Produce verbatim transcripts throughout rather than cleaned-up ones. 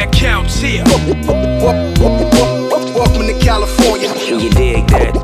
that counts here. Welcome to California. You dig that?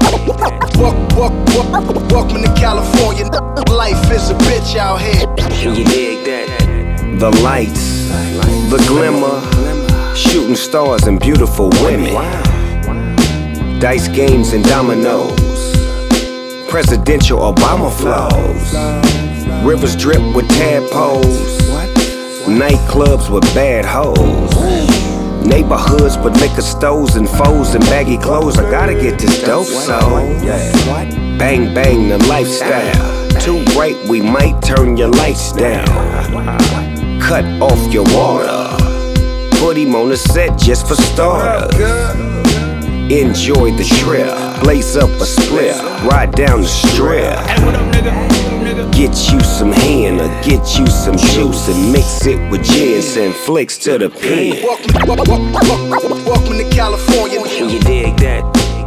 Welcome to California. Life is a bitch out here. You dig that? The lights, the glimmer, shooting stars and beautiful women, dice games and dominoes, presidential Obama flows, rivers drip with tadpoles, nightclubs with bad hoes, neighborhoods with liquor stores and foes and baggy clothes. I gotta get this dope, so bang bang the lifestyle. Too bright, we might turn your lights down. Cut off your water, put him on the set just for starters. Enjoy the trip, blaze up a split, ride down the strip. Get you some hen or get you some juice and mix it with gin, send flicks to the pen. Welcome to California. You dig that?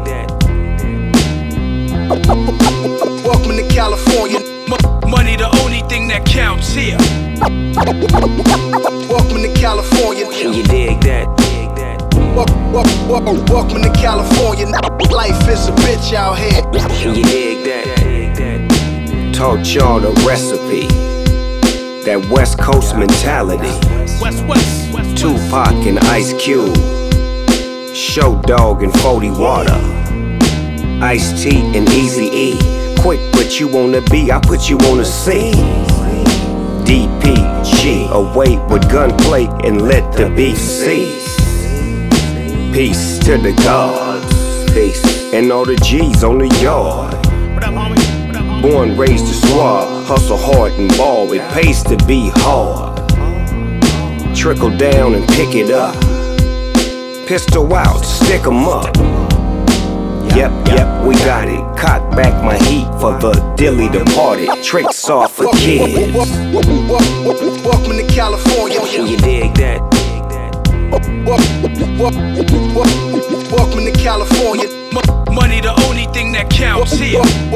Welcome to California. M- money the only thing that counts here. Welcome to California. You dig that? Welcome to California. Life is a bitch out here. You dig that? Taught y'all the recipe, that West Coast mentality. West, west, west, Tupac and Ice Cube, Show Dog and forty Water, Ice-T and Eazy-E. Quick, but you wanna be, I put you on the scene. D P G, away with gunplay and let the beef cease. Peace to the gods, peace, and all the G's on the yard. Born, raised to swab, hustle hard and ball, it pays to be hard. Trickle down and pick it up, pistol out, stick 'em up. Yep, yep, we got it. Cock back my heat for the dilly departed. Tricks off for kids. Welcome to California. You dig that? Welcome to California. M- money the only thing that counts here.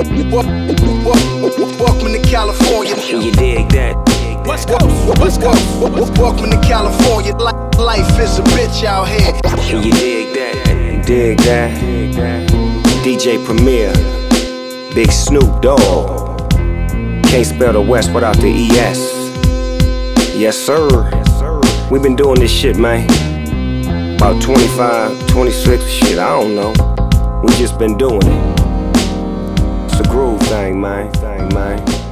Welcome to California. You dig that? West Coast, West Coast. Welcome to California. Life is a bitch out here. You dig that? Dig that? D J Premier, Big Snoop Dogg. Can't spell the West without the E S. Yes sir. We been doing this shit, man. About twenty-five, twenty-six, shit, I don't know. We just been doing it. It's a groove thing, man. Thing, man.